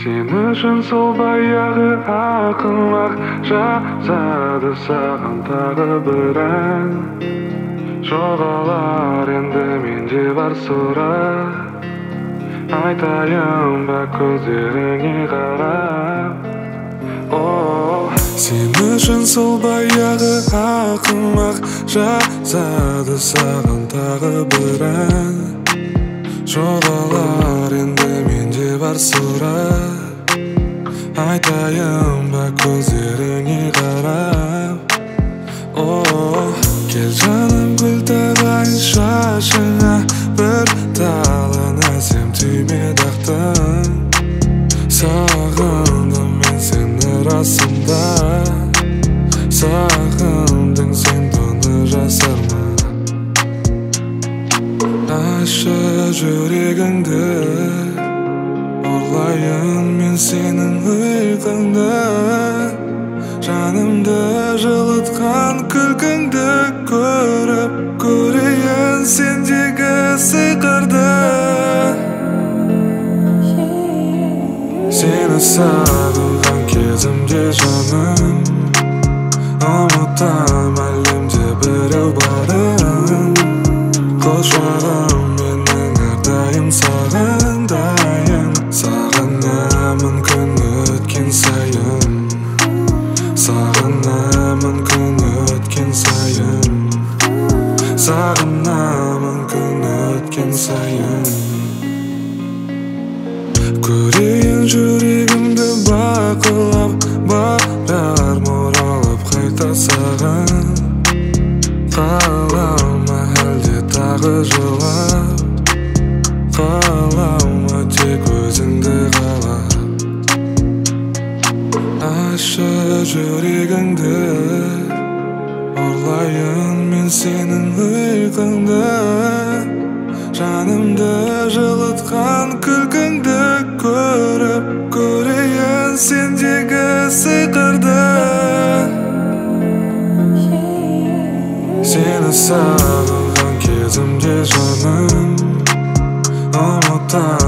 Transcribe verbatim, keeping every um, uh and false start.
Sen üçün sol баяғы ақымақ жазады саған тағы бір ән. Жоғалар енді менде бар сұрақ, айтайын ба көздеріңе қарап. Сен үшін сол баяғы ақымақ жазады саған тағы бір ән. Жоғалар енді менде бар сұрақ, айтайын ба көздеріңе қарап. Кел жаным гүл тағайын шашыңа, бір талан әсем түйме тақтың. Сағындым мен сені расында, сағындың сен бұны жасарма. Ашы жүрегіңді, ұрлайын мен сенің ұйқыңды. Жанымды жылытқан күлкіңді көріп, көрейін сендегі сиқырды. Сені сағынған кезімде жаным, ұмытам әлемде біреу барын. Құшағым менің әрдайым сағындайын, сағынамын күн өткен сайын, сағынамын күн өткен сайын, сағынамын күн өткен сайын. Көрейін жүрегімді бақылап, барар моралап қайта саған. Қалама әлде тағы жылап, қалама тек өзіңді қалап. Ашы жүрегіңді, ұрлайын мен сенің ұйқыңды. Жанымды жылытқан күлкіңді көріп, көрейін сендегі сиқырды. Сені сағынған кезімде жаным, ұмытам